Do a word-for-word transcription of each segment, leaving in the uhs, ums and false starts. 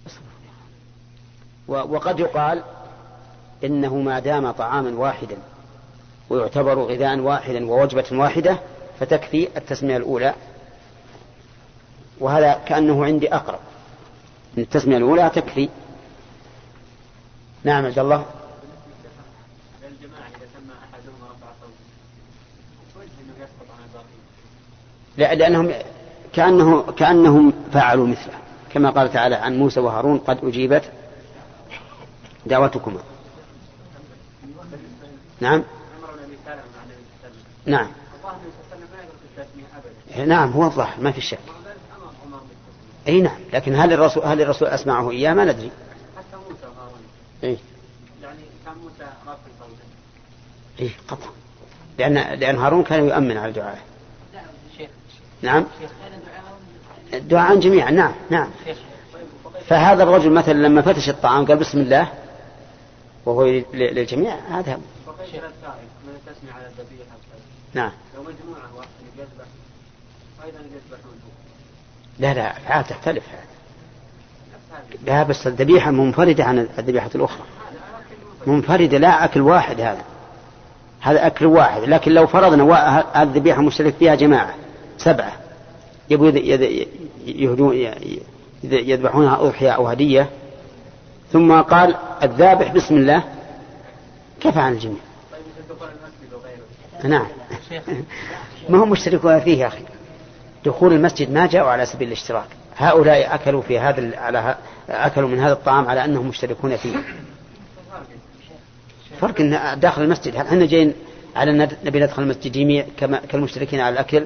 وقد يقال إنه ما دام طعاما واحدا ويعتبر غذاء واحدا ووجبة واحدة فتكفي التسمية الأولى، وهذا كأنه عندي أقرب من التسمية الأولى تكفي. نعم عبد الله. لا، لأنهم كأنه كأنهم فعلوا مثله كما قال تعالى عن موسى وهارون قد أجيبت دعوتكما. نعم نعم نعم هو الظاهر ما في شك. اي نعم، لكن هل الرسول هل الرسول اسمعه اياه ما ندري. حتى موسى وهارون اي يعني كان موسى رافع صوته. اي قطعا، لان لان هارون كان يؤمن على دعائه. نعم الدعاء جميعا. نعم نعم. فهذا الرجل مثلا لما فتش الطعام قال بسم الله وهو للجميع هذا. نعم. لو مجموعة واحد يذبح أيضا يذبحون. لا لا أفعال تختلف هذا. لا بس الذبيحة منفردة عن الذبيحة الأخرى، منفردة لا أكل واحد. هذا هذا أكل واحد، لكن لو فرضنا الذبيحة مشترك فيها جماعة سبعة يبغوا يذبحونها أضحية أو هدية ثم قال الذابح بسم الله كفى عن الجميع. نعم ما هم مشتركون فيه يا أخي. دخول المسجد ما جاءوا على سبيل الاشتراك، هؤلاء أكلوا في هذا على أكلوا من هذا الطعام على أنهم مشتركون فيه. فرق إن داخل المسجد هل احنا جايين على أن نبي ندخل المسجد جميع كما كالمشتركين على الأكل؟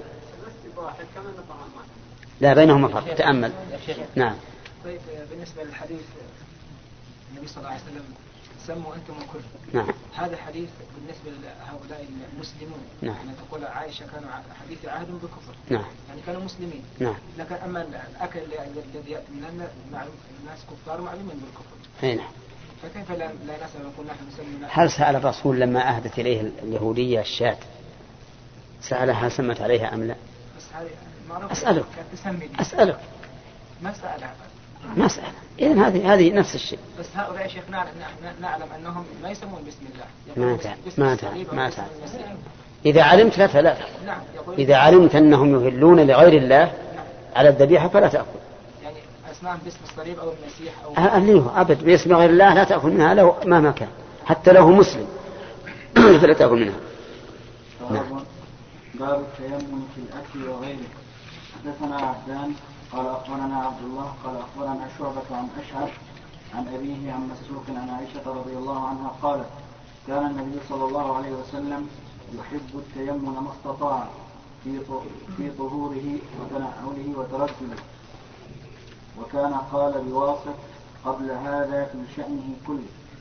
لا بينهما فرق. تأمل. نعم. طيب بالنسبة للحديث النبي صلى الله عليه وسلم سموا أنتم وكل. نعم. هذا حديث بالنسبة لهؤلاء المسلمون. نعم. يعني تقول عائشة كانوا حديث عهد بالكفر. نعم. يعني كانوا مسلمين. نعم. لكن أما الأكل الذي يأتي من الناس كفار معلومين بالكفر. أي نعم. فكيف لا لا نسأل نقول نحن نسمي؟ هل سأل الرسول لما أهدت إليه اليهودية الشاة سألها سمت عليها أم لا؟ أسألك أسألك ما سألها ما سأل. إذن هذه هذه نفس الشيء. بس هؤلاء يا شيخ نعلم, نعلم أنهم ما يسمون بسم الله. ما تعلم ما تعلم ما تعلم. إذا علمت لا فلا تأكل. نعم. إذا علمت أنهم يهلون لغير الله نعم. على الذبيحة فلا تأكل. يعني أسماهم باسم الصليب أو المسيح أو أهليه أبد باسم غير الله لا تأكل منها لو مهما كان حتى لو هو مسلم فلا تأكل منها. نعم. باب التيمم في الأكل وغيره. حدثنا عبدان قال أخبرنا عبد الله قال أخبرنا شعبة عن أشعث عن أبيه عن مسروق عن عائشة رضي الله عنها قالت كان النبي صلى الله عليه وسلم يحب التيمم ما استطاع في طهوره وتنعله وترجله، وكان قال بواسط قبل هذا في شأنه كله.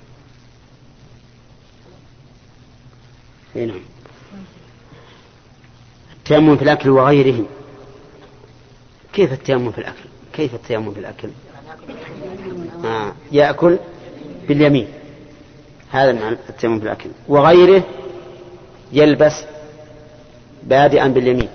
نعم. التيمم في الأكل وغيره. كيف التيمم في الأكل؟ كيف التيمم في الأكل؟ آه. يأكل باليمين، هذا معنى التيمم في الأكل. وغيره يلبس بادئا باليمين،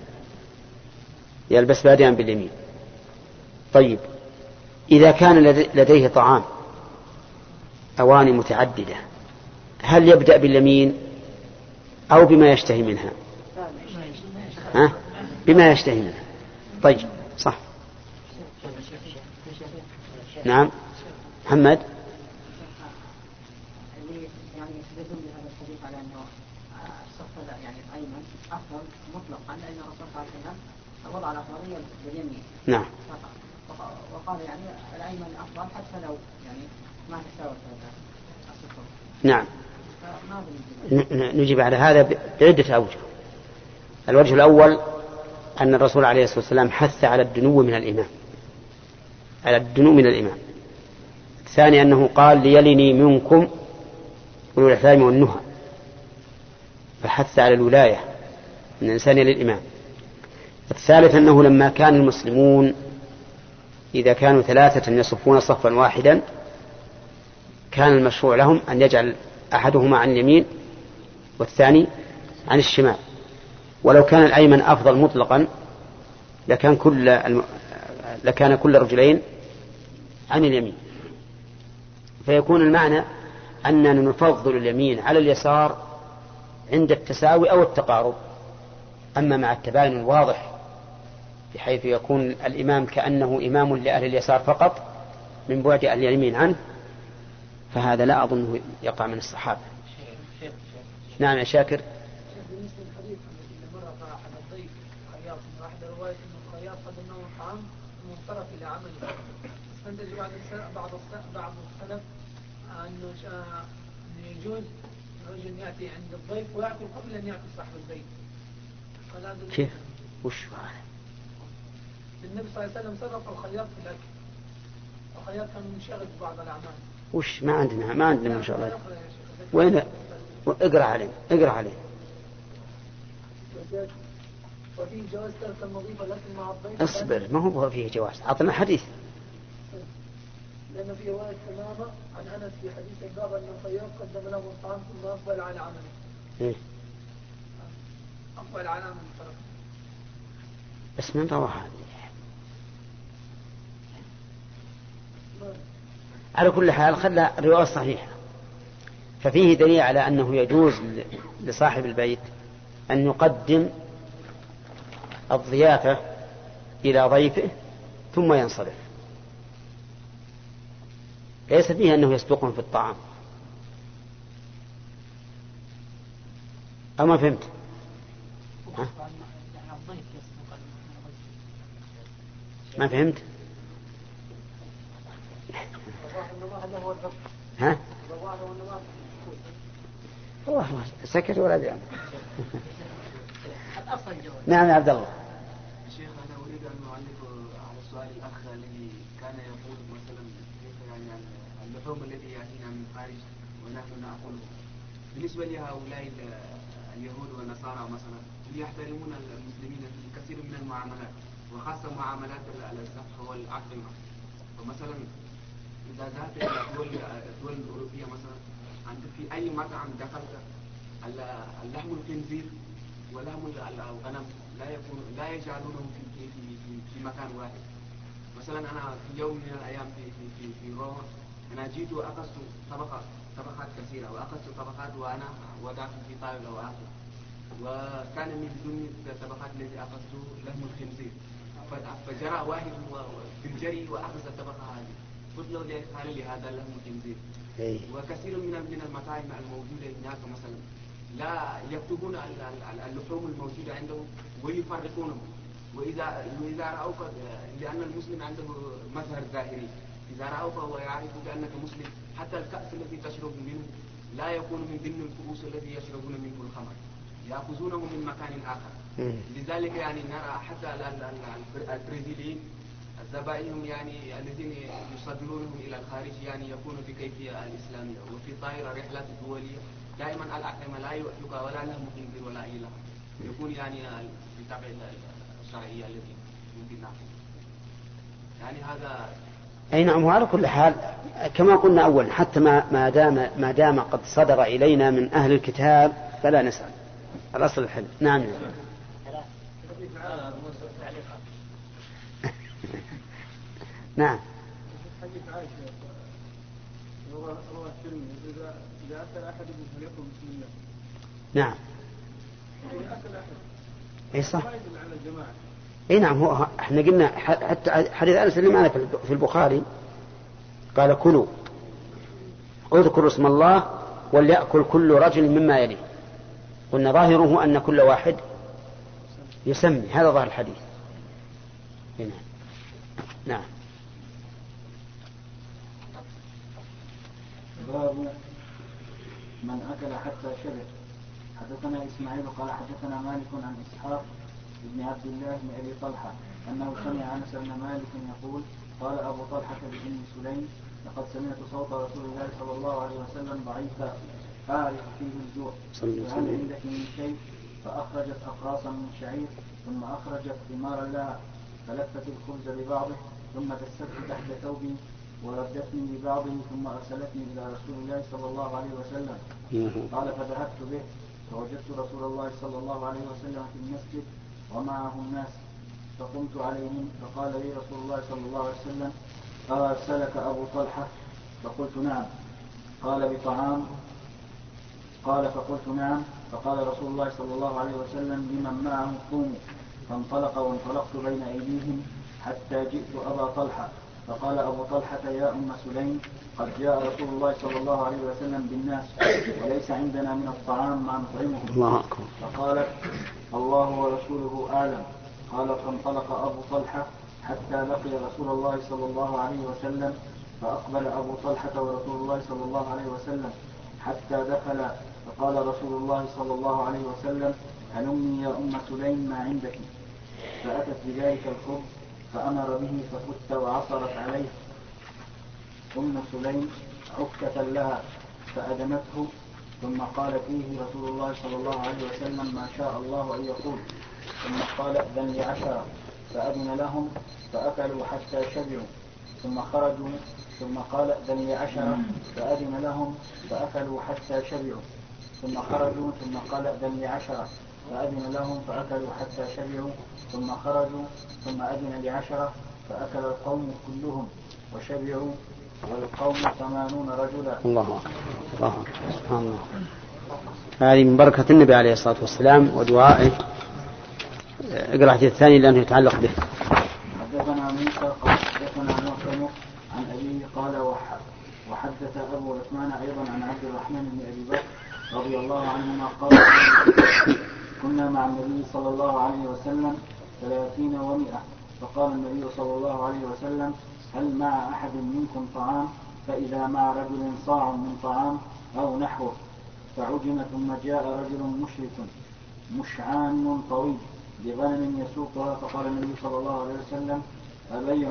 يلبس بادئا باليمين. طيب إذا كان لديه طعام أواني متعددة هل يبدأ باليمين أو بما يشتهي منها؟ ها؟ بما يشتهي منها. طيب صح. نعم محمد. يعني يستدلون بهذا الحديث على أنه الصف يعني الأيمن أفضل مطلقا لأن الرسول صلى الله عليه وسلم وضع الأفضلية باليمين. نعم. وقال يعني الأيمن أفضل حتى لو يعني ما تساوت الصفوف. نعم. نجيب على هذا بعدة أوجه. الوجه الأول أن الرسول عليه الصلاة والسلام حث على الدنو من الإمام، على الدنو من الإمام. الثاني أنه قال ليلني منكم أولو الإحلام والنهى، فحث على الولاية من الإنسان للإمام. الثالث أنه لما كان المسلمون إذا كانوا ثلاثة يصفون صفا واحدا كان المشروع لهم أن يجعل أحدهما عن اليمين والثاني عن الشمال. ولو كان الأيمن أفضل مطلقا لكان كل الم... لكان كل رجلين عن اليمين، فيكون المعنى أننا نفضل اليمين على اليسار عند التساوي أو التقارب. أما مع التباين الواضح بحيث يكون الإمام كأنه إمام لأهل اليسار فقط من بعد أهل اليمين عنه، فهذا لا أظنه يقع من الصحابة. نعم يا شاكر. بالنسبة للحديث الذي مر أحد الضيف خياط من أحد الرواية أن الخياط قدم له الطعام ثم انصرف إلى عمله، استنتج بعض بعض بعض السلف أنه يجوز الرجل يأتي عند الضيف ويأكل قبل أن يأكل صاحب البيت. كيف؟ وش هذا؟ النبي صلى الله عليه وسلم سبق الخياط في الأكل، الخياط كان منشغل ببعض الأعمال. وش ما عندنا ما عندنا ما شاء الله. وين؟ اقرأ عليه اقرأ عليه. وفيه جواز ترك المضيف لكن مع الضيف. اصبر، ما هو فيه جواز، أعطنا حديث. لأن في رواية تمامة عن أنس في حديث الباب أن الخياط قدم له الطعام ثم أقبل على عمله. إيه؟ أقبل على عمله الطرف. بس من رواها؟ على كل حال خلى الرواية صحيحة، ففيه دليل على أنه يجوز لصاحب البيت أن يقدم الضيافة إلى ضيفه ثم ينصرف، ليس فيه أنه يسبقهم في الطعام. أما فهمت؟ ها؟ ما فهمت؟ ها؟ الله سكت ولا دعم. نعم يا عبد الله. شيخ أنا أريد أن أعلق على السؤال الأخ الذي كان يقول مثلا كيف يعني اللحوم التي يأتينا من خارج ونحن نأكله. بالنسبة لهؤلاء اليهود والنصارى مثلا يحترمون المسلمين في كثير من المعاملات، وخاصة معاملات الذبح والأطعمة. ومثلا إذا ذهبت إلى الدول الدول الأوروبية مثلا، عند في أي مطعم دخلت اللحم الخنزير ولحم الغنم لا يكون لا يجعلونهم في في في, في مكان واحد. مثلا أنا في يوم من الأيام في في في, في روما أنا جيت وأخذت طبقة طبقات كثيرة، وأخذت طبقات وأنا وضعت في طاولة وآكل، وكان من ضمن الطبقات التي أخذته لحم الخنزير، فجرى واحد في الجري وأخذ الطبقة هذه، قلت له ليه؟ قال لي هذا لحم الخنزير. وكثير من من المطاعم الموجودة هناك مثلا لا يكتبون اللحوم الموجودة عندهم ويفرقونهم، وإذا وإذا رأوك، لأن المسلم عنده مظهر ظاهري، إذا رأوك ويعرف بأنك مسلم حتى الكأس الذي تشرب منه لا يكون من ضمن الكؤوس الذي يشربون منه الخمر، يأخذونه من مكان آخر. لذلك يعني نرى حتى البرازيليين الذبائحهم يعني الذين يصدرونهم إلى الخارج يعني يكون بكيفية الإسلامية، وفي طائرة رحلات دولية دائما الأطعمة لا يؤكلها ولا لهم خنزير ولا أي لحم، يكون يعني بطبع الشرعية التي يمكن نأخذ. يعني هذا أي نعم. وعلى كل حال كما قلنا أولا حتى ما ما دام ما دام قد صدر إلينا من أهل الكتاب فلا نسأل، الأصل الحل. نعم. نعم. حديث عائشة رواه الترمذي إذا أكل أحدكم فليقل بسم الله. نعم. إذا أكل أحد. إيه صح. على الجماعة. إيه نعم. هو إحنا قلنا حتى حديث أنس اللي معنا في البخاري قال كلوا اذكروا اسم الله وليأكل كل رجل مما يليه، قلنا ظاهره أن كل واحد يسمي، هذا ظاهر الحديث. نعم. نعم. باب من أكل حتى شبع. حدثنا إسماعيل قال حدثنا مالك عن إسحاق بن عبد الله بن أبي طلحة أنه سمع أنس بن مالك يقول قال أبو طلحة بن سليم لقد سمعت صوت رسول الله صلى الله عليه وسلم ضعيفا أعرف فيه الجوع، فهل عندك من شيء؟ فأخرجت أقراصا من شعير ثم أخرجت ثمارا لها فلفت الخبز ببعضه ثم دسته تحت ثوبي وردتني ببعضه ثم أرسلتني إلى رسول الله صلى الله عليه وسلم. قال فذهبت به فوجدت رسول الله صلى الله عليه وسلم في المسجد ومعه الناس فقمت عليهم فقال لي رسول الله صلى الله عليه وسلم أرسلك أبو طلحة؟ فقلت نعم. قال بطعام؟ قال فقلت نعم. فقال رسول الله صلى الله عليه وسلم لمن معه قوموا، فانطلق وانطلقت بين أيديهم حتى جئت أبا طلحة، فقال أبو طلحة يا أم سليم قد جاء رسول الله صلى الله عليه وسلم بالناس وليس عندنا من الطعام ما نطعمهم. فقالت الله ورسوله أعلم. قال فانطلق أبو طلحة حتى لقي رسول الله صلى الله عليه وسلم، فأقبل أبو طلحة ورسول الله صلى الله عليه وسلم حتى دخل، فقال رسول الله صلى الله عليه وسلم هلمي يا أم سليم ما عندك. فأتت بذلك الخبز فأمر به ففت وعصرت عليه أم سليم عكة لها فأدمته، ثم قال فيه رسول الله صلى الله عليه وسلم ما شاء الله أن يقول، ثم قال أذن لي عشرة، فأذن لهم فأكلوا حتى شبعوا، ثم خرجوا، ثم قال أذن لي عشرة، فأذن لهم فأكلوا حتى شبعوا، ثم خرجوا، ثم قال أذن لي عشرة، فأذن لهم فأكلوا حتى شبعوا، ثم خرجوا، ثم أذن لعشرة فأكل القوم كلهم وشبعوا، والقوم ثمانون رجلا. الله أكبر الله أكبر سبحان الله. هذه من بركة النبي عليه الصلاة والسلام ودعائه. اقرأ الحديث الثاني لأنه يتعلق به. حدثنا موسى قال حدثنا معتمر عن أبيه قال وحدث أبو عثمان أيضا عن عبد الرحمن بن أبي بكر رضي الله عنهما قال كنا مع النبي صلى الله عليه وسلم ثلاثين ومئة، فقال النبي صلى الله عليه وسلم هل مع أحد منكم طعام؟ فإذا مع رجل صاع من طعام أو نحوه، فعجم، ثم جاء رجل مشرك مشعان طويل بغنم يسوقها، فقال النبي صلى الله عليه وسلم أبيع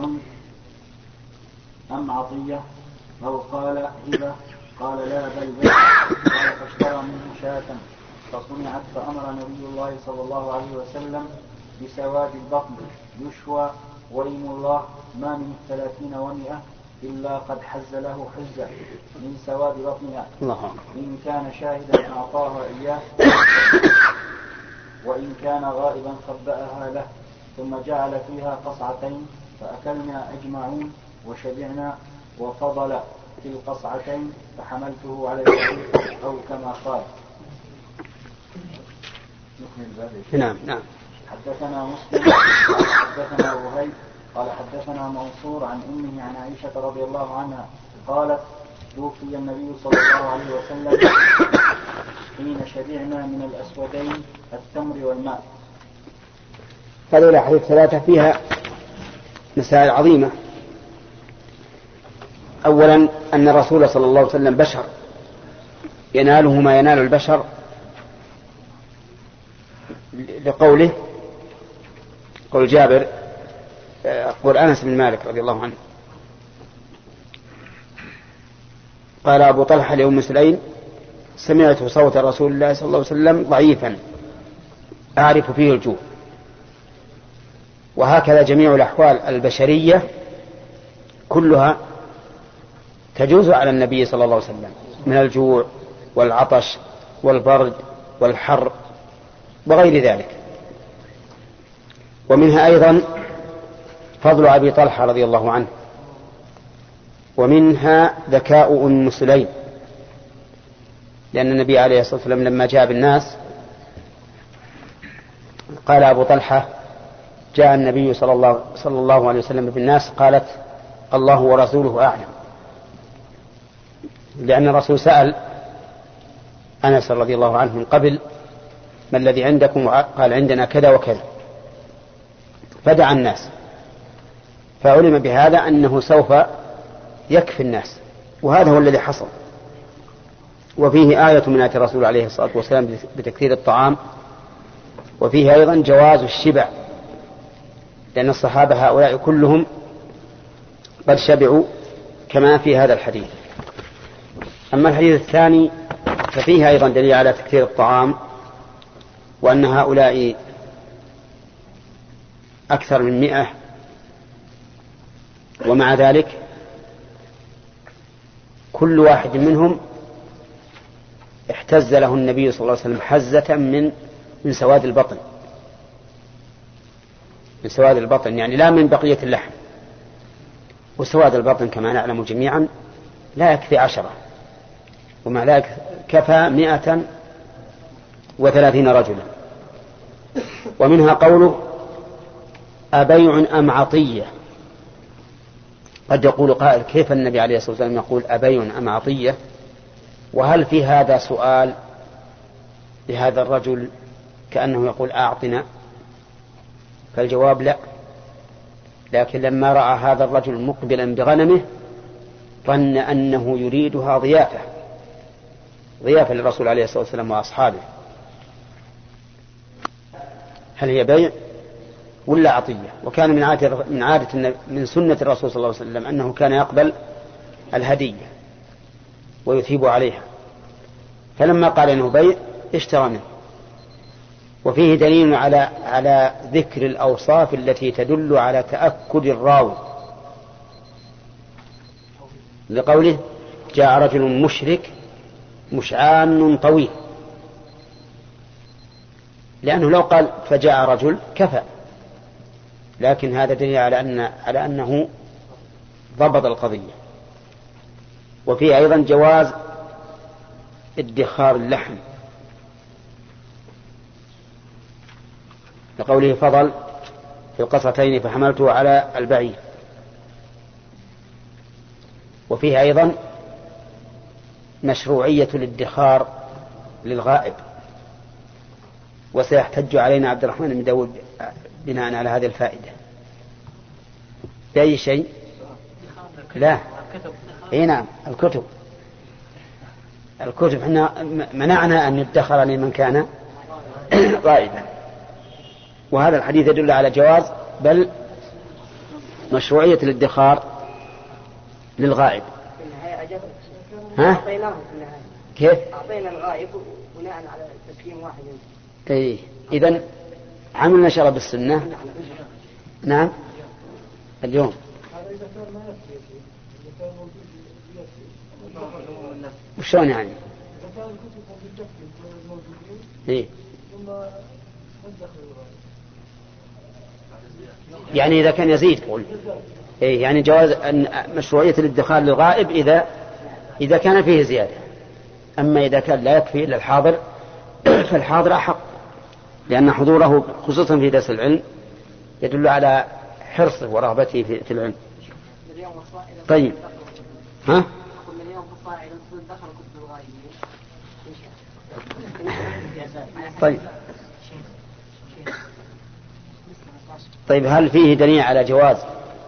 أم عطية؟ أو قال هبة؟ قال لا بل بيع. قال فاشترى منه شاة فصنعت، فأمر نبي الله صلى الله عليه وسلم بسواد البطن يشوى، وإيم الله ما من الثلاثين ومئة إلا قد حز له حزة من سواد بطنها، إن كان شاهدا أعطاها إياه وإن كان غائبا خبأها له، ثم جعل فيها قصعتين فأكلنا أجمعون وشبعنا، وفضل في القصعتين فحملته على البعير أو كما قال. نعم نعم. حدثنا مسلم حدثنا وهيب قال حدثنا منصور عن أمه عن عائشة رضي الله عنها قالت توفي النبي صلى الله عليه وسلم حين شبعنا من الأسودين التمر والماء. هذه الأحاديث ثلاثة فيها مسائل عظيمة. أولا أن الرسول صلى الله عليه وسلم بشر يناله ما ينال البشر لقوله قول جابر قول أنس بن مالك رضي الله عنه قال أبو طلحة لأم سليم سمعت صوت رسول الله صلى الله عليه وسلم ضعيفا أعرف فيه الجوع. وهكذا جميع الأحوال البشرية كلها تجوز على النبي صلى الله عليه وسلم من الجوع والعطش والبرد والحر وغير ذلك. ومنها أيضا فضل أبي طلحة رضي الله عنه، ومنها ذكاء أم سليم، لأن النبي عليه الصلاة والسلام لما جاء بالناس قال أبو طلحة جاء النبي صلى الله, صلى الله عليه وسلم بالناس، قالت الله ورسوله أعلم، لأن الرسول سأل أنس رضي الله عنه من قبل ما الذي عندكم؟ قال عندنا كذا وكذا، فدعا الناس، فعلم بهذا أنه سوف يكفي الناس، وهذا هو الذي حصل. وفيه آية من آيات الرسول عليه الصلاة والسلام بتكثير الطعام، وفيه أيضا جواز الشبع، لأن الصحابة هؤلاء كلهم قد شبعوا كما في هذا الحديث. أما الحديث الثاني ففيه أيضا دليل على تكثير الطعام، وأن هؤلاء أكثر من مئة، ومع ذلك كل واحد منهم احتز له النبي صلى الله عليه وسلم حزة من من سواد البطن، من سواد البطن يعني لا من بقية اللحم. وسواد البطن كما نعلم جميعا لا يكفي عشرة، ومع ذلك كفى مئة وثلاثين رجلا. ومنها قوله أبيع أم عطية. قد يقول قائل كيف النبي عليه الصلاة والسلام يقول أبيع أم عطية، وهل في هذا سؤال لهذا الرجل كأنه يقول أعطنا؟ فالجواب لا، لكن لما رأى هذا الرجل مقبلا بغنمه ظن أنه يريدها ضيافة ضيافة للرسول عليه الصلاة والسلام وأصحابه. هل هي بيع ولا عطية؟ وكان من عادة من عادة من سنة الرسول صلى الله عليه وسلم أنه كان يقبل الهدية ويثيب عليها، فلما قال إنه بيع اشترى منه. وفيه دليل على على ذكر الأوصاف التي تدل على تأكد الراوي، لقوله جاء رجل مشرك مشعان طويل، لأنه لو قال فجاء رجل كفى، لكن هذا دليل على أن على أنه ضبط القضية. وفيه أيضا جواز ادخار اللحم، لقوله فضل في القصتين فحملته على البعير. وفيه أيضا مشروعية الادخار للغائب، وسيحتج علينا عبد الرحمن بن داود بناء على هذه الفائدة. بأي شيء؟ لا، اي نعم، الكتب الكتب احنا منعنا أن يدخر لمن كان غائبا، وهذا الحديث يدل على جواز بل مشروعية الادخار للغائب. ها؟ كيف؟ أعطينا الغائب بناء على تسليم واحد. إيه، إذن عملنا شرع بالسنة. نعم اليوم. وشون يعني؟ إيه؟ يعني إذا كان يزيد قول. إيه يعني جواز أن مشروعية الادخار للغائب إذا إذا كان فيه زيادة. أما إذا كان لا يكفي إلا الحاضر فالحاضر أحق، لأن حضوره خصوصا في درس العلم يدل على حرصه ورغبته في العلم. طيب ها؟ طيب طيب هل فيه دليل على جواز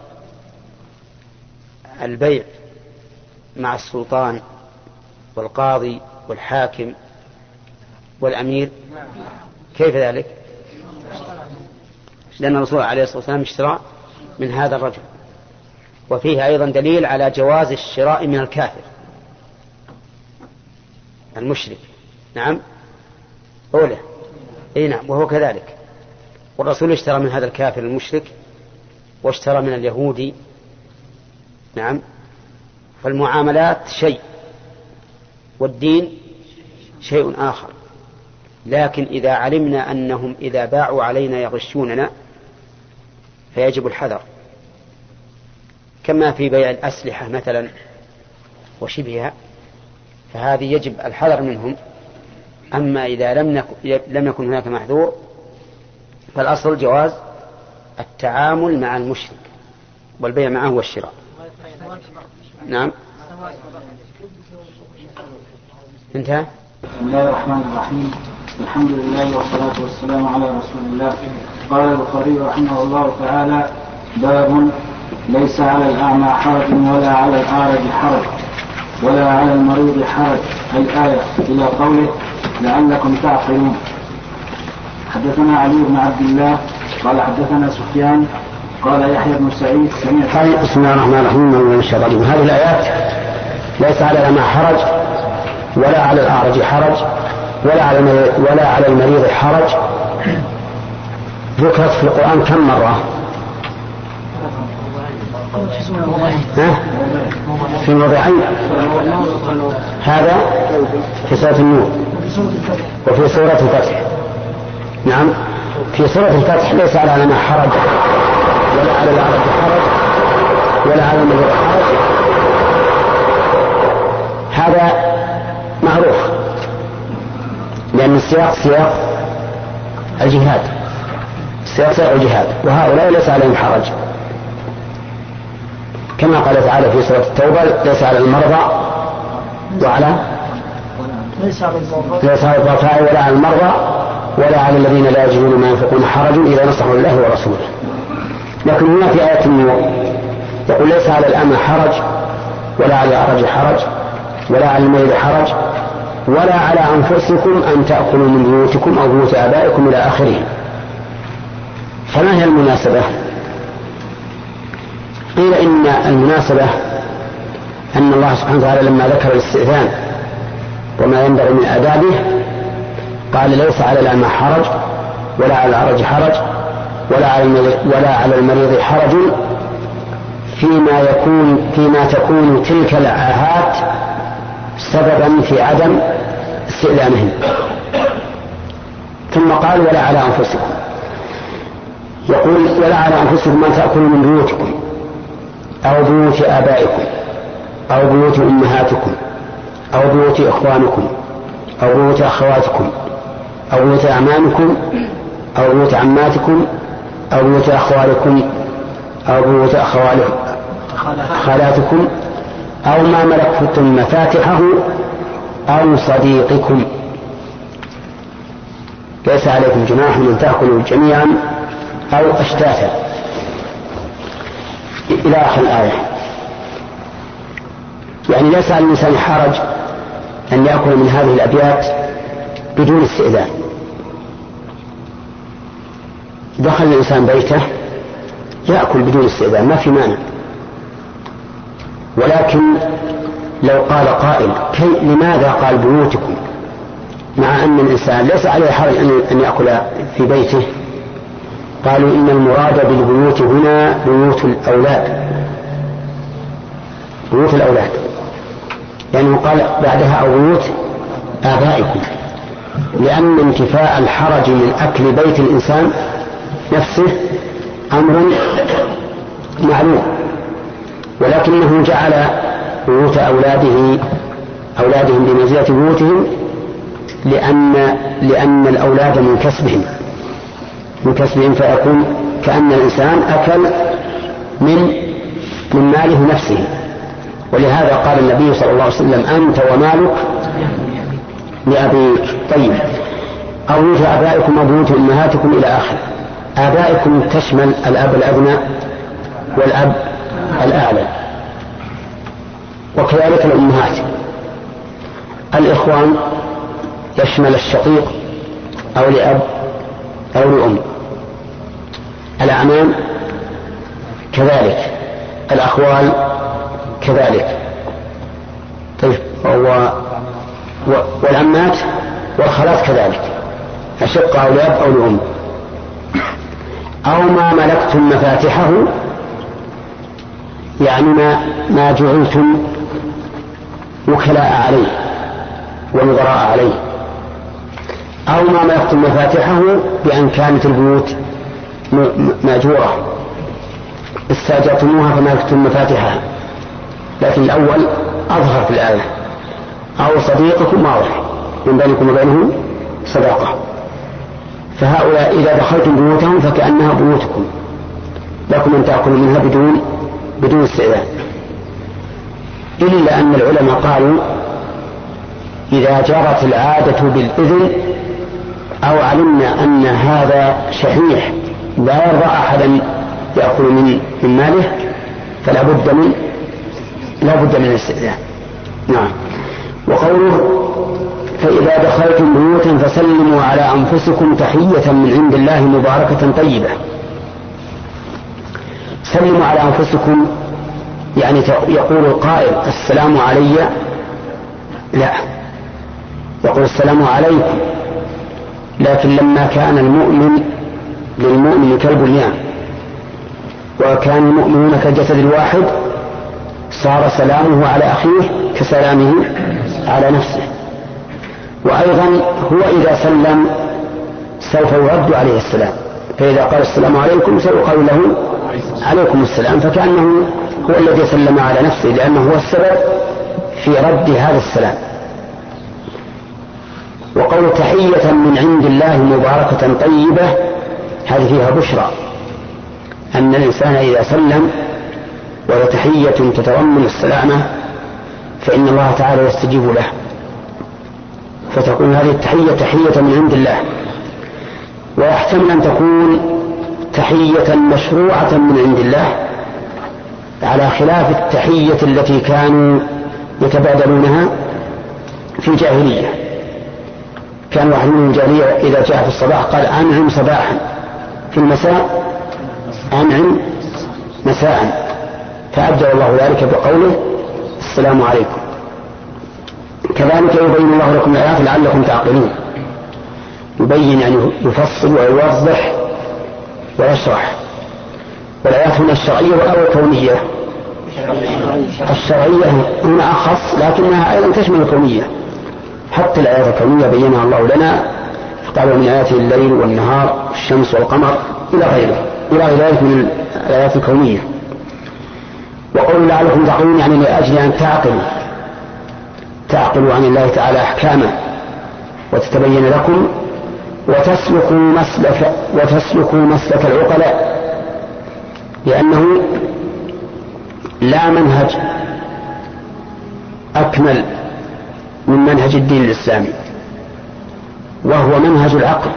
البيع مع السلطان والقاضي والحاكم والأمير؟ كيف ذلك؟ لأن الرسول عليه الصلاة والسلام اشترى من هذا الرجل. وفيه أيضا دليل على جواز الشراء من الكافر المشرك. نعم أولى. إيه نعم، وهو كذلك. والرسول اشترى من هذا الكافر المشرك واشترى من اليهودي. نعم، فالمعاملات شيء والدين شيء آخر. لكن إذا علمنا أنهم إذا باعوا علينا يغشوننا فيجب الحذر، كما في بيع الأسلحة مثلا وشبهها، فهذه يجب الحذر منهم. أما إذا لم لم يكن هناك محذور فالأصل جواز التعامل مع المشرك والبيع معه والشراء. نعم انتهى. بسم الله الرحمن الرحيم، الحمد لله والصلاة والسلام على رسول الله. قال البخاري رحمه الله تعالى: باب ليس على الأعمى حرج ولا على الأعرج حرج ولا على المريض حرج، الآية إلى قوله لعلكم تعقلون. حدثنا علي بن عبد الله قال حدثنا سفيان قال يحيى بن سعيد سمعت. بسم الله الرحمن الرحيم. هذه الآيات ليس على الأعمى حرج ولا على الأعرج حرج ولا على ولا على المريض حرج ذكرت في القرآن كم مرة؟ ها؟ في موضعين. هذا في سورة النور وفي سورة الفتح. نعم، في سورة الفتح ليس على الأعمى حرج ولا على الأعرج حرج ولا ولا على المريض حرج هذا معروف، لأن السياق سياق الجهاد، سياق سياق الجهاد، وهؤلاء ليس عليهم حرج، كما قال تعالى في سورة التوبة: ليس على المرضى وعلى ليس على الضعفاء ولا على المرضى ولا على الذين لا يجدون ما ينفقون حرج إذا نصحوا لله ورسوله. لكن هنا في آية النور يقول: ليس على الأمة حرج ولا على الأعرج حرج ولا على المريض حرج ولا على أنفسكم أن تأكلوا من بيوتكم أو بيوت آبائكم إلى آخره. فما هي المناسبة؟ قيل إن المناسبة أن الله سبحانه وتعالى لما ذكر الاستئذان وما ينبغي من آدابه قال: ليس على الأعمى حرج ولا على الأعرج حرج ولا على ولا على المريض حرج فيما يكون فيما تكون تلك العاهات سببا في عدم استئذانهم. ثم قال: ولا على أنفسكم. يقول: ولا على أنفسكم أن تأكلوا من بيوتكم أو بيوت آبائكم أو بيوت أمهاتكم أو بيوت إخوانكم أو بيوت أخواتكم أو بيوت أعمامكم أو بيوت عماتكم أو بيوت أخوالكم أو بيوت خالاتكم أو ما ملكتم مفاتحه أو صديقكم. ليس عليكم جناح أن تأكلوا جميعا أو أشتاتا إلى آخر الآية. يعني ليس على الإنسان حرج أن يأكل من هذه الأبيات بدون استئذان. دخل الإنسان بيته يأكل بدون استئذان ما في مانع، ولكن لو قال قائل: كي لماذا قال بيوتكم مع أن الإنسان ليس عليه حرج أن يأكل في بيته؟ قالوا: إن المراد بالبيوت هنا بيوت الأولاد، بيوت الأولاد، لأنه قال بعدها: أو بيوت آبائكم، لأن انتفاء الحرج من أكل بيت الإنسان نفسه أمر معلوم، ولكنه جعل بيوت أولاده أولادهم بمنزلة بيوتهم لأن لأن الأولاد من كسبهم من كسبهم فيكون كأن الإنسان أكل من من ماله نفسه. ولهذا قال النبي صلى الله عليه وسلم: أنت ومالك لأبيك. طيب، أو بيوت آبائكم أو بيوت أمهاتكم إلى آخر. آبائكم تشمل الأب الأدنى والأب الأعلى، وكذلك الأمهات. الإخوان يشمل الشقيق أو لأب أو لأم. الأعمام كذلك، الأخوال كذلك. طيب، و... و... والعمات والخالات كذلك، أشقة أو لأب أو لأم. أو ما ملكتم مفاتحه، يعني ما, ما جعلتم وكلاء عليه ونظراء عليه. أو ما ملكتم مفاتحه بأن كانت البيوت مأجورة استأجرتموها فملكتم مفاتحها، لكن الأول أظهر في الآية. أو صديقكم واضح من بينكم وبينه صداقة، فهؤلاء إذا دخلتم بيوتهم فكأنها بيوتكم، لكم أن تأكلوا منها بدون بدون استئذان. إلا أن العلماء قالوا: إذا جرت العادة بالإذن أو علمنا أن هذا شحيح لا يرضى أحدا يأكل من من ماله فلا بد من لا بد من الاستئذان. نعم. وقوله: فإذا دخلتم بيوتا فسلموا على أنفسكم تحية من عند الله مباركة طيبة. سلموا على أنفسكم يعني يقول القائل: السلام علي، لا، يقول: السلام عليكم. لكن لما كان المؤمن للمؤمن كالبنيان وكان المؤمنون كالجسد الواحد صار سلامه على أخيه كسلامه على نفسه. وأيضا هو إذا سلم سوف يرد عليه السلام، فإذا قال السلام عليكم سيقال له عليكم السلام، فكأنه هو الذي سلم على نفسه لأنه هو السبب في رد هذا السلام. وقول تحية من عند الله مباركة طيبة هذه فيها بشرى أن الإنسان إذا سلم وتحية تتضمن السلامة فإن الله تعالى يستجيب له، فتكون هذه التحية تحية من عند الله. ويحتمل أن تكون تحية مشروعة من عند الله على خلاف التحية التي كانوا يتبادلونها في الجاهلية. كان واحد من الجاهلية إذا جاء في الصباح قال أنعم صباحا، في المساء أنعم مساء، فأبدل الله ذلك بقوله السلام عليكم. كذلك يبين الله لكم الآيات لعلكم تعقلون، يبين يعني يفصل ويوضح ويشرح. والآيات هنا الشرعية أو الكونية؟ الشرعية هنا أخص، لكنها أيضا تشمل الكونية. حتى الآيات الكونية بينها الله لنا، فقالوا من آياته الليل والنهار والشمس والقمر إلى غيره إلى غير ذلك من الآيات الكونية. وقولوا لعلكم تعقلون يعني لأجل أن تعقلوا تعقلوا عن الله تعالى أحكامه وتتبين لكم وتسلكوا مسلك وتسلكوا مسلك العقلاء، لأنه لا منهج أكمل من منهج الدين الإسلامي، وهو منهج العقل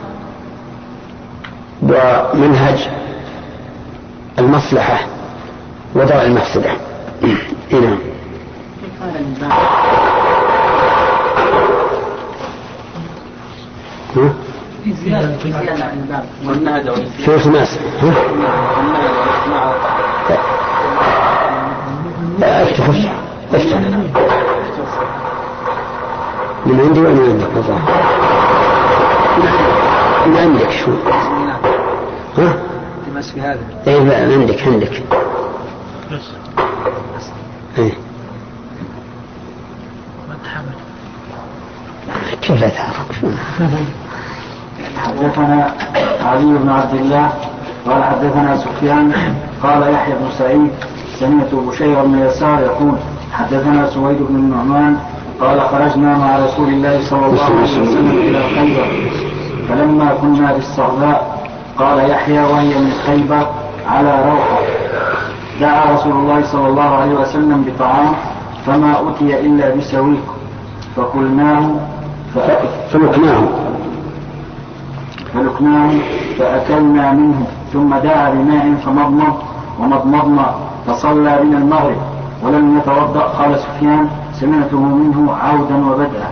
ومنهج المصلحة ودرء المفسدة. هنا في زيادة في زيادة عن الباب والنهج في خماس لا افتح افتح افتح من عندي ولا من عندك؟ والله من عندك. شو ها بس في هذا ايه من عندك عندك ايه كيف لا تعرف؟ حدثنا علي بن عبد الله قال حدثنا سفيان قال يحيى بن سعيد سمعت بشير بن يسار يقول حدثنا سويد بن النعمان قال خرجنا مع رسول الله صلى الله عليه وسلم إلى خيبر فلما كنا بالصهباء قال يحيى وهي من خيبر على روحة دعا رسول الله صلى الله عليه وسلم بطعام فما أتي إلا بسويق فقلناه فلقناه فلقناه فأكلنا منه ثم دعا بماء فمضمض ومضمضنا فصلى بنا المغرب ولم يتوضأ. قال سفيان سمعته منه عودا وبدءا.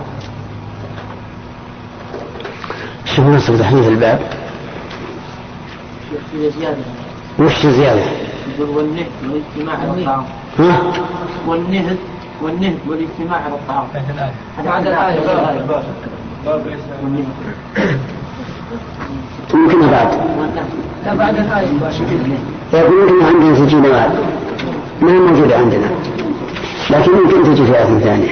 شو نصب حديث الباب؟ في زيادة. وش زيادة؟ والنهد والاجتماع على الطعام. ها؟ والنهد والنهد والاجتماع على الطعام. بعد الآية. يمكن بعد. لا بعد الآية. يقولون إن عندنا سجين بعد ما هي موجودة عندنا، لكن يمكن تجي في آية ثانية.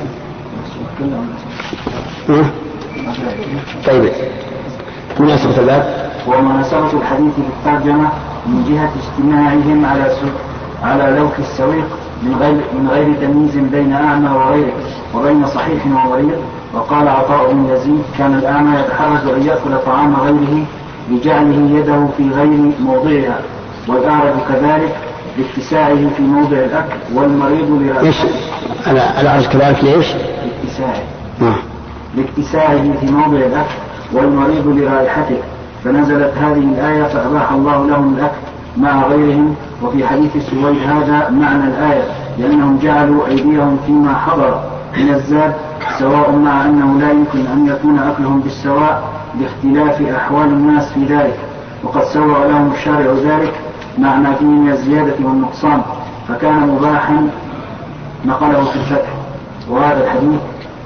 ها؟ طيب مناسبة الباب ومناسبة الحديث بالترجمة من جهة اجتماعهم على على لوك السويق من غير من غير تمييز بين أعمى وغيره وبين صحيح ومريض. وقال عطاء بن يزيد كان الأعمى يتحرج أن يأكل طعام غيره بجعله يده في غير موضعها، والأعرج كذلك لاتساعه في موضع الأكل، والمريض لرائحته. إيش الأعرج كذلك ليش؟ لاتساعه آه. لاتساعه في موضع الأكل والمريض لرائحته، فنزلت هذه الآية فأباح الله لهم الأكل مع غيرهم. وفي حديث سويد هذا معنى الآية، لأنهم جعلوا أيديهم فيما حضر من الزاد سواء، مع أنه لا يمكن أن يكون أكلهم بالسواء لاختلاف أحوال الناس في ذلك، وقد سوى لهم الشارع ذلك معنى فيه من الزيادة والنقصان، فكان مباحا نقله في الفتح. وهذا الحديث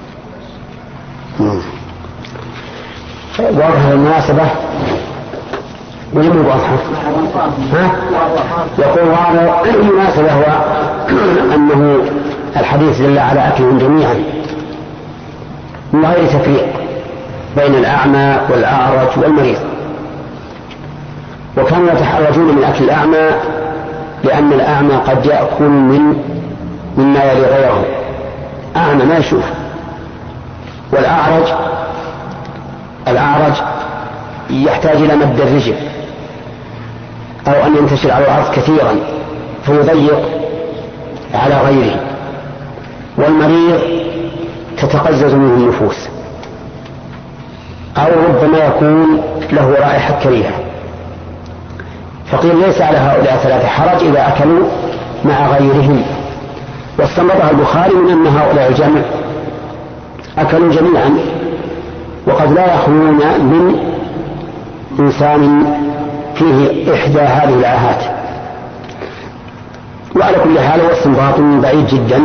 واضح المناسبة ولا مو واضحة؟ ها؟ يقول واضح المناسبة هو أنه الحديث دل على أكلهم جميعا من غير تفريق بين الأعمى والأعرج والمريض، وكانوا يتحرجون من أكل الأعمى لأن الأعمى قد يأكل من مما يلي غيره، أعمى ما يشوف. والأعرج الأعرج يحتاج إلى مد الرجل أو أن ينتشر على الأرض كثيرا فيضيق على غيره. والمريض تتقزز منه النفوس، أو ربما يكون له رائحة كريهة. فقيل ليس على هؤلاء ثلاثة حرج إذا أكلوا مع غيرهم. واستنبطها البخاري من أن هؤلاء الجمع أكلوا جميعا، وقد لا يخلون من إنسان فيه إحدى هذه العاهات. وعلى كل حال هو استنباط بعيد جدا،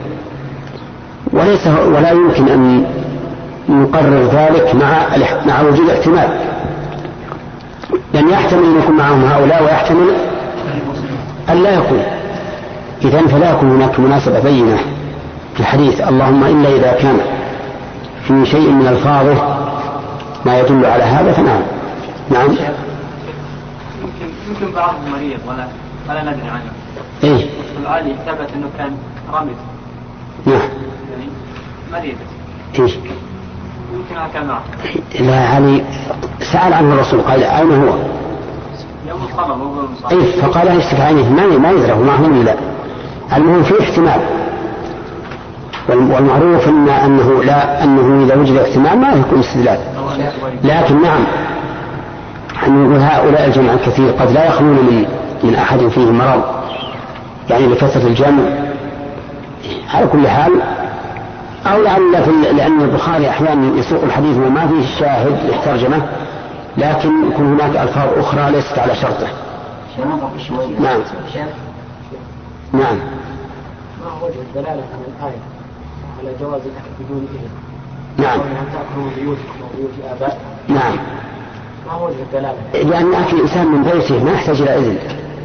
وليس ولا يمكن أن نقرر ذلك مع مع وجود احتمال، لأن يحتمل أن يكون معهم هؤلاء ويحتمل أن لا يكون. إذن فلا يكون هناك مناسبة بينة في الحديث، اللهم إلا إذا كان في شيء من ألفاظه ما يدل على هذا فنعم. نعم. يمكن يمكن بعض مريض ولا ولا ندري عنه. إيه. العالي ثبت إنه كان رمز. نعم. يعني مريض. إيش؟ يمكن هكذا معه. لا علي سأل عنه الرسول قال أين هو؟ يوم الصلاة هو المصاب. إيه فقال يستف عينه ما ما يدري هو معهم لا. المهم في احتمال، والمعروف إن أنه لا أنه إذا وجد احتمال ما يكون استدلال. لكن نعم أن يقول هؤلاء الجمع الكثير قد لا يخلون من من أحد فيه مرض، يعني لكثرة الجمع على كل حال. أو لعل لأن البخاري أحيانا يسوق الحديث وما فيه شاهد للترجمة، لكن يكون هناك ألفاظ أخرى ليست على شرطه. نعم. نعم. ما هو وجه الدلالة من الآية على جواز الأكل بدون إذن؟ نعم. وأن تأكلوا بيوتكم وبيوت آبائكم. نعم. ما هو وجه الدلالة؟ لأن أكل الإنسان من بيته ما يحتاج إلى إذن،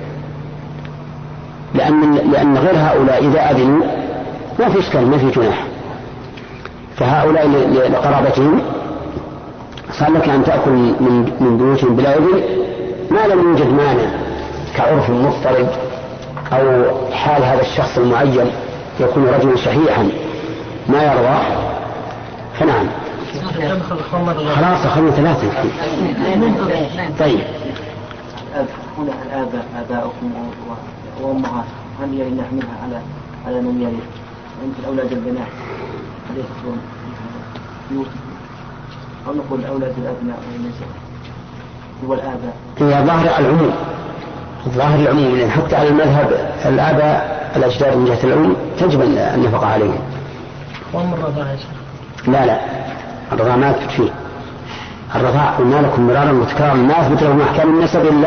لأن لأن غير هؤلاء إذا أذنوا ما في إشكال ما في جناح. فهؤلاء لقرابتهم صار لك أن تأكل من من بيوتهم بلا إذن ما لم يوجد مانع كعرف مضطرب أو حال هذا الشخص المعين يكون رجلا شحيحا ما يرضى فنعم. خلاص أخذنا ثلاثة. طيب. هنا الآباء آباؤكم وأمهات هل يلي نحملها على على من يلي أنت الأولاد البنات هل يدخلون بيوت أو نقول الأولاد الأبناء والنساء والآباء؟ هي ظاهر العموم، ظاهر العموم حتى على المذهب الآباء الأجداد من جهة العموم تجب النفقة عليهم. وأم الرضاعة يا شيخ؟ لا لا الرضاعة ما يثبت فيه. الرضاعة قلنا لكم مرارا وتكرارا ما يثبت لهم أحكام النسب إلا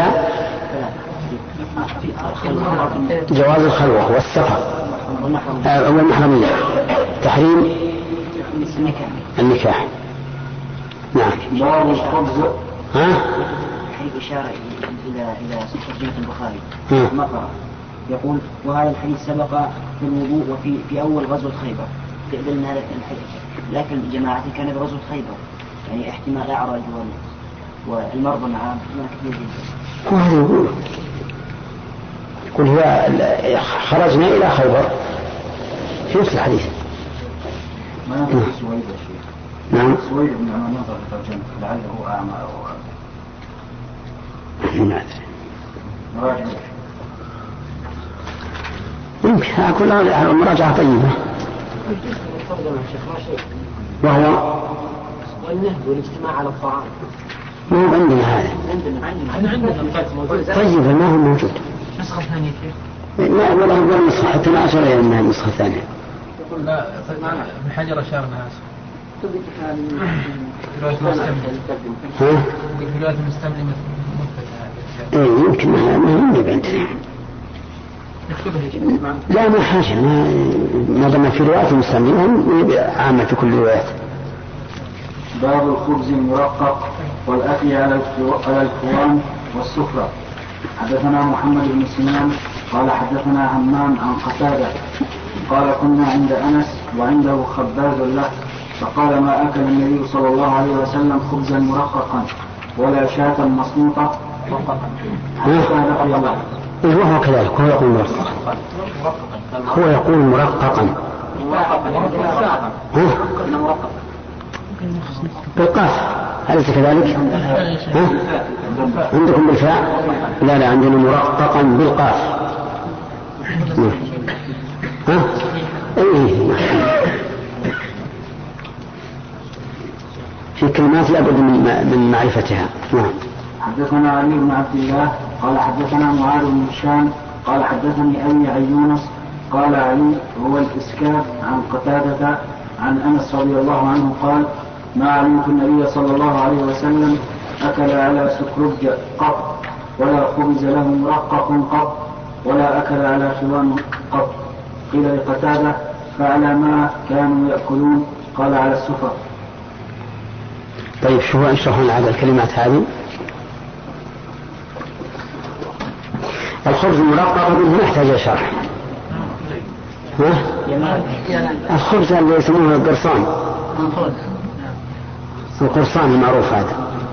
جواز الخلوة والسفر والمحرمية تحريم النكاح. نعم. باب الخبز. ها؟ في إشارة إلى إلى ترجمة البخاري ها. مقرأ يقول وهذا الحديث سبق في الوضوء وفي في أول غزوة خيبر تقبلنا هذا الحديث، لكن جماعة كان بغزوة خيبر يعني احتمال أعرج والمرضى مع احتمال كثير جدا. وهذا يقول يقول هو خرجنا إلى خيبر في نفس الحديث. ما نقول سويد يا شيخ. نعم. سويد بن عمر نظر للترجمة لعله أعمى أو ما أدري. يمكن أقول له المراجعة طيبة. وهو والنهب والاجتماع على الطعام. ما هو عندنا هذا. عندنا عندنا طيب ما هو موجود. نسخة ثانية كيف؟ لا والله هو نسخة حتى ما أشار إلى أنها النسخة الثانية. يقول لا ابن حجر أشار لها. ها؟ في رواية المستملي مثبتة. إيه يمكن ما ما يبعد. لا ما حاجة ما ما دام في رواية المستملي عامة في كل روايات. باب الخبز المرقق والأكل على على الكوان والسفرة. حدثنا محمد بن سنان قال حدثنا همام عن قتادة قال كنا عند أنس وعنده خباز له فقال ما أكل النبي صلى الله عليه وسلم خبزا مرققا ولا شاة مصنوطة. حتى نقي الله إيه وهو كذلك، هو يقول مرققا، هو يقول مرققا بالقاف، أليس كذلك؟ ها؟ عندكم بالفاء؟ لا لا، عندنا مرققا بالقاف. ها؟ إيه في كلمات لا بد من معرفتها. نعم. حدثنا علي بن عبد الله قال حدثنا معاذ بن هشام قال حدثني أبي عن يونس قال علي هو الإسكاب عن قتادة عن أنس رضي الله عنه قال ما علمت النبي صلى الله عليه وسلم أكل على سكرج قط ولا خبز له مرقق قط ولا أكل على خوان قط. قيل لقتادة فعلى ما كانوا يأكلون؟ قال على السفر. طيب شو اشرح لنا هذه الكلمات هذه. الخبز المرقق ما يحتاج شرح. ها؟ الخبز اللي يسمونه القرصان، القرصان المعروف هذا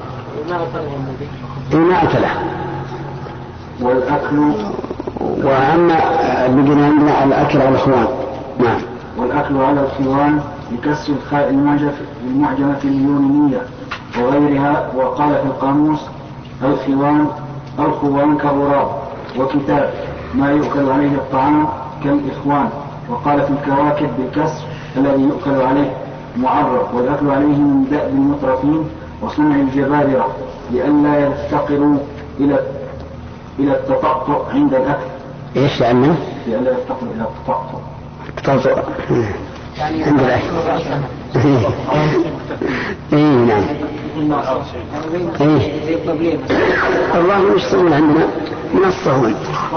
ما أكله. والأكل وأما بقينا عندنا الأكل على الإخوان. نعم. والأكل على الخوان بكسر الخاء المعجمة اليونانية وغيرها. وقال في القاموس الخوان الخوان كغراب وكتاب ما يؤكل عليه الطعام كالإخوان. وقال في الكواكب بالكسر الذي يؤكل عليه معرف. والأكل عليه من دأب المترفين وصنع الجبابرة لئلا يفتقروا إلى إلى التطأطؤ عند الأكل. إيش لأنه؟ لئلا يفتقروا إلى التطأطؤ. التطأطؤ عند الأكل. إيه نعم. إيه الله مش يسمون عندنا من الصهون.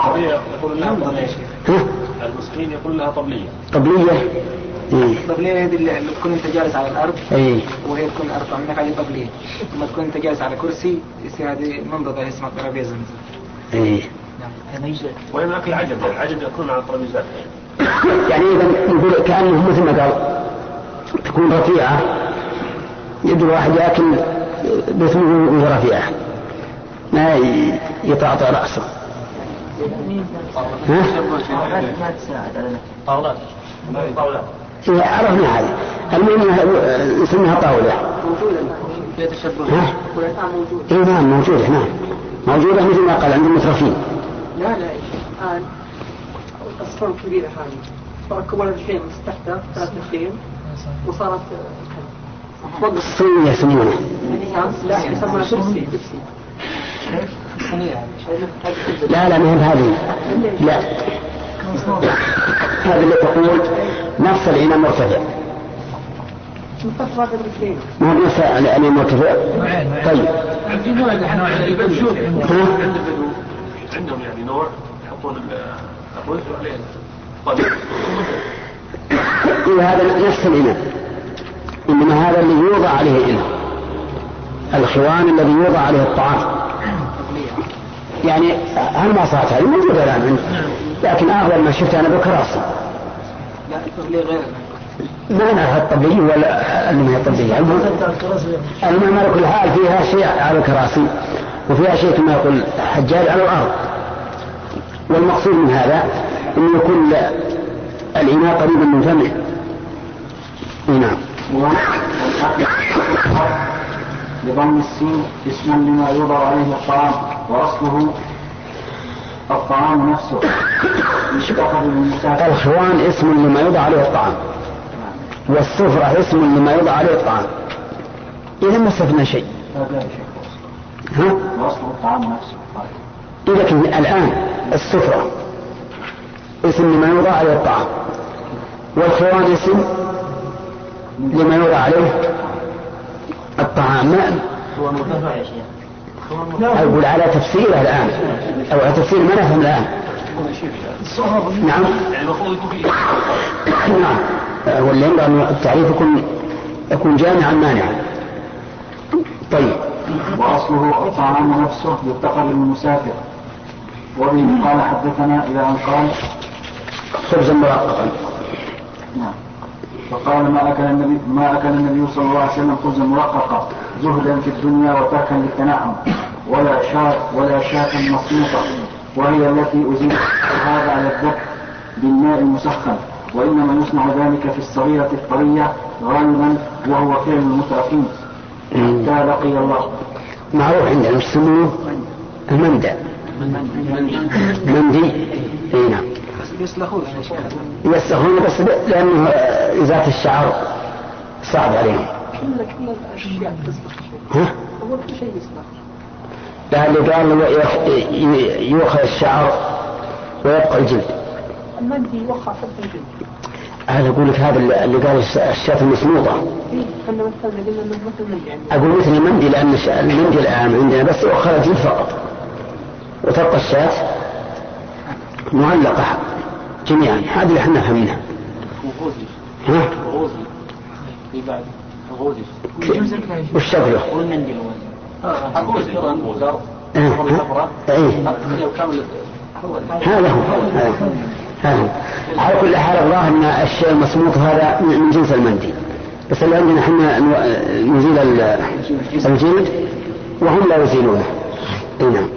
المسلمين يقول لها طبلية. طبلية. إيه. طبلية هذه اللي تكون أنت جالس على الأرض. إيه. وهي تكون أرفع منك على طبلية. لما تكون أنت جالس على كرسي يصير هذه منضدة اسمها ترابيزة. إيه. نعم. وين أكل العجب؟ العجب يكون على الترابيزات. يعني إذا نقول كأنه مثل ما قال تكون رفيعة، يدل واحد يأكل باسمه رفيعة ما يطعطع رأسه. ها؟ ما تساعد على طاولات. طاولات. إيه عرفنا هذه. المهم نسميها طاولة. فيها تشبه. ها؟ إيه نعم موجودة. نعم موجودة مثل ما قال عند المترفين. لا لا الآن الأصفار كبيرة هذه فركبوا الخيم تحتها ثلاث خيم وصارت الصينية يسمونه. لا يسمونها كرسي. لا لا ما هي هذه. لا هذا اللي تقول نفس الإناء مرتفع. ما هو نفس الإناء مرتفع. طيب عندهم يعني نوع يحطون الرز عليه طيب. إيه هذا نفس الإناء، إنما هذا اللي يوضع عليه إناء الخوان الذي يوضع عليه الطعام. يعني هل ما صارت هذه موجودة الآن، لكن أغلب ما شفت أنا بكراسي. لا الطبلية غير ما نعرف الطبلية ولا اللي ما هي الطبلية. المهم على كل حال فيها شيء على الكراسي وفيها شيء كما يقول حجاج على الأرض. والمقصود من هذا أن يكون الإناء قريبا من فمه. نعم. بضم السين اسم لما يوضع عليه الطعام وأصله الطعام نفسه يشتقل بالمسافر. الخوان اسم لما يوضع عليه الطعام والسفرة اسم لما يوضع عليه الطعام. إذا ما استفدنا شيء. ها؟ وأصله الطعام نفسه. لكن الآن السفرة اسم لما يوضع عليه الطعام والخوان اسم لما يوضع عليه الطعام. ما هو مرتفع يا شيخ. أقول على تفسيره الآن أو على تفسير ما نفهم الآن. نعم نعم. واللي ينبغي أن التعريف يكون يكون جامعا مانعا. طيب. وأصله الطعام نفسه يتقل للمسافر. وبه قال حدثنا إلى أن قال خبزا مرققا. نعم. فقال ما أكل النبي ما أكل النبي صلى الله عليه وسلم خبزا مرققا زهدا في الدنيا وتركا للتنعم ولا شاة ولا شاة مصموطة وهي التي أزيلت هذا على الذبح بالماء المسخن، وإنما يصنع ذلك في الصغيرة الطرية غالبا وهو فعل المترفين حتى لقي الله. معروف عندنا يسموه المندى مندي. اي نعم يسلخون يسلخون بس لأنه إزالة الشعر صعب عليهم. كل كل الأشياء تسلخ. ها؟ أول شيء يسلخ. لا اللي قال يوخى الشعر ويبقى الجلد. المندي يوخى حتى الجلد. أنا أقول لك هذا اللي قال الشاة المسموطة. كنا مثلا قلنا إنه مثل المندي يعني. أقول مثل المندي لأن المندي الآن عندنا بس يوخى الجلد فقط وتبقى الشاة معلقة جميعا. هذا اللي احنا فهمناه. غوزي. ها؟ غوزي. في بعد غوزي. وش شكله؟ والمندي غوزي غوزر. هذا هو هذا. على كل حال الظاهر ان الشيء المصموط هذا من جنس المندي، بس اللي عندنا احنا نزيل الجلد وهم لا يزيلونه. اي نعم.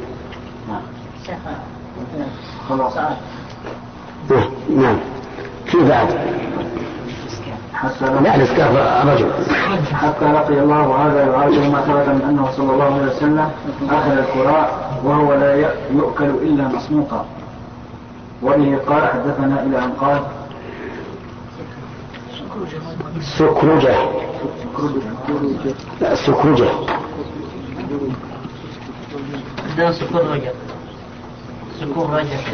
خلاص. نعم. في بعد لا الاسكاف رجل. حتى لقي الله، وهذا يعارض ما ثبت من انه صلى الله عليه وسلم اكل الكراء وهو لا يؤكل الا مسموقا. وبه قال حدثنا الى ان قال سكرجة سكرجة ده سكر رجل سكر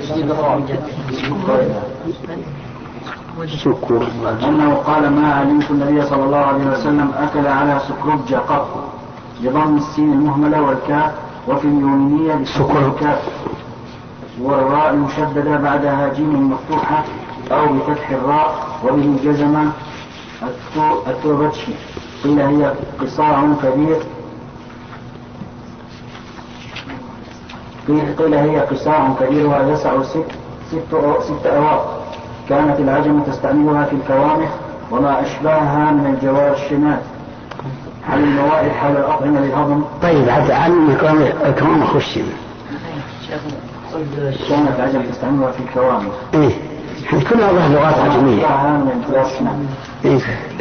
رجل أنه قال ما علمت النبي صلى الله عليه وسلم أكل على سكرجة قط بضم السين المهملة والكاف، وفي اليونانية بسكر الكاف والراء المشددة بعدها جيم مفتوحة أو بفتح الراء. وبه جزم التوبتشي. قيل هي قصاع كبير قيل هي قصاع كبيرها يسع ست ست ست أواق. كانت العجم تستعملها في الكوامح وما أشبهها من الجواشنات على الموائد حول الأطعمة للهضم. طيب عاد عن الكوامح خش. كانت العجم تستعملها في الكوامح. إيه كلها ظهر لغات عجمية. إيه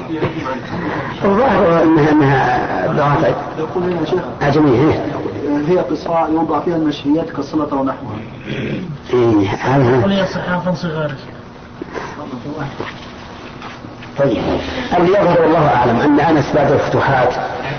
الظاهر إنها إنها لغات عجمية. هي قصاع يوضع فيها المشويات كالسلطة ونحوها. إيه هذا. ولي صحافا صغار. طيب اللي يظهر الله أعلم أن أنس بعد الفتوحات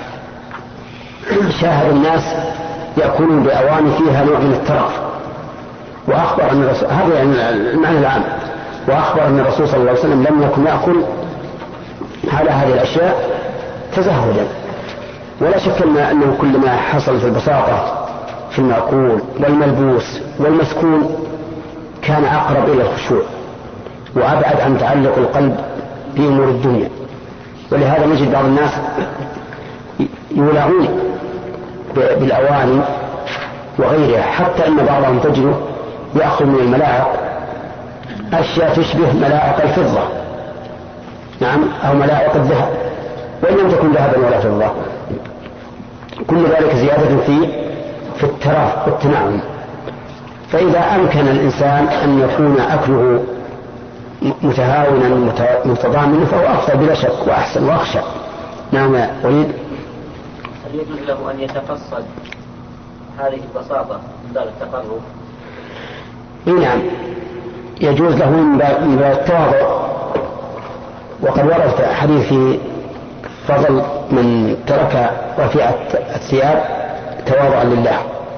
شاهد الناس يأكلون بأواني فيها نوع من الترف، وأخبر أن الرسول هذا يعني المعنى العام، وأخبر أن الرسول صلى الله عليه وسلم لم يكن يأكل على هذه الأشياء تزهدا. ولا شك أنه كل ما حصل في البساطة في المأكول والملبوس والمسكون كان أقرب إلى الخشوع وأبعد عن تعلق القلب بأمور الدنيا. ولهذا نجد بعض الناس يولعون بالأواني وغيرها، حتى أن بعضهم تجده يأخذ من الملاعق أشياء تشبه ملاعق الفضة، نعم، أو ملاعق الذهب وإن لم تكن ذهبا ولا فضة. كل ذلك زيادة في في التراف والتنعم. فإذا أمكن الإنسان أن يكون أكله متهاونا متضامنا فهو أفضل بلا شك وأحسن وأخشى. نعم أريد. هل يجوز له أن يتقصد هذه البساطة من باب التقرب؟ نعم يجوز له من باب التواضع، وقد ورد حديث في فضل من ترك رفيعة الثياب تواضعا لله.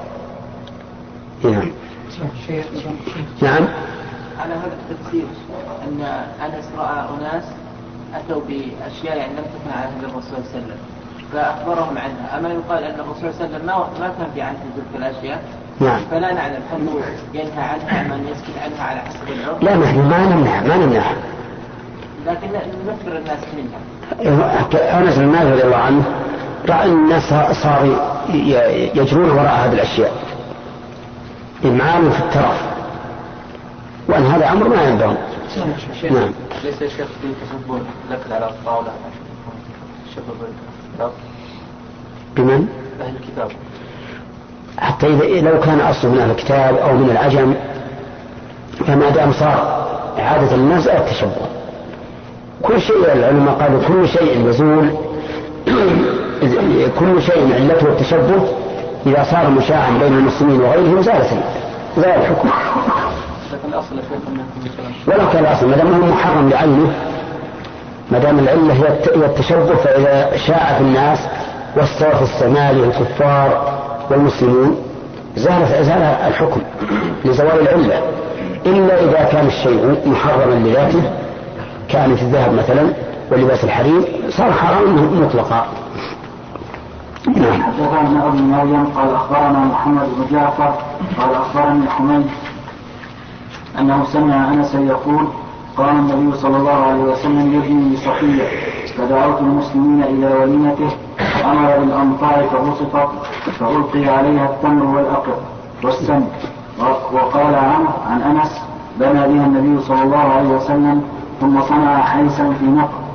نعم. نعم. على هذا التفسير أن أنس رأى أناس أتوا بأشياء يعني لم تكن على الرسول صلى الله عليه وسلم فأخبرهم عنها. أما يقال أن الرسول صلى الله عليه وسلم ما كان في عنه تلك الأشياء، نعم. فلا نعلم هل ينهى عنها أم أن يسكت عنها على حسب العرف. لا نحن ما نمنع ما نمنع لكن نذكر الناس منها. أنس بن مالك رضي الله عنه رأى الناس صاروا يجرون وراء هذه الأشياء إمعان في الترف، وأن هذا أمر ما ينبغي. نعم. ليس يا شيخ في تسبون لكن على الطاولة بمن؟ أهل الكتاب حتى إذا لو كان أصله من أهل الكتاب أو من العجم، فما دام صار عادة الناس التشبه. كل شيء العلماء قالوا كل شيء يزول كل شيء علته التشبه إذا صار مشاعا بين المسلمين وغيرهم زالت زال الحكم. ولو كان الأصل ما دام هو محرم لعينه، ما دام العلة هي التشبه، فإذا شاع في الناس واستوى في السماء الكفار والمسلمون زال زال الحكم لزوال العلة، إلا إذا كان الشيء محرما لذاته، كان في الذهب مثلا ولباس الحرير صار حرام مطلقا. نعم. حدثنا ابن مريم قال اخبرنا محمد بن جعفر قال اخبرني حميد انه سمع انسا يقول قال النبي صلى الله عليه وسلم يدني بصفيه فدعوت المسلمين الى وليمته امر بالامطار فبسطت فالقي عليها التمر والاقط والسمك. وقال عنه عن انس بنى بها النبي صلى الله عليه وسلم ثم صنع حيسا في نقر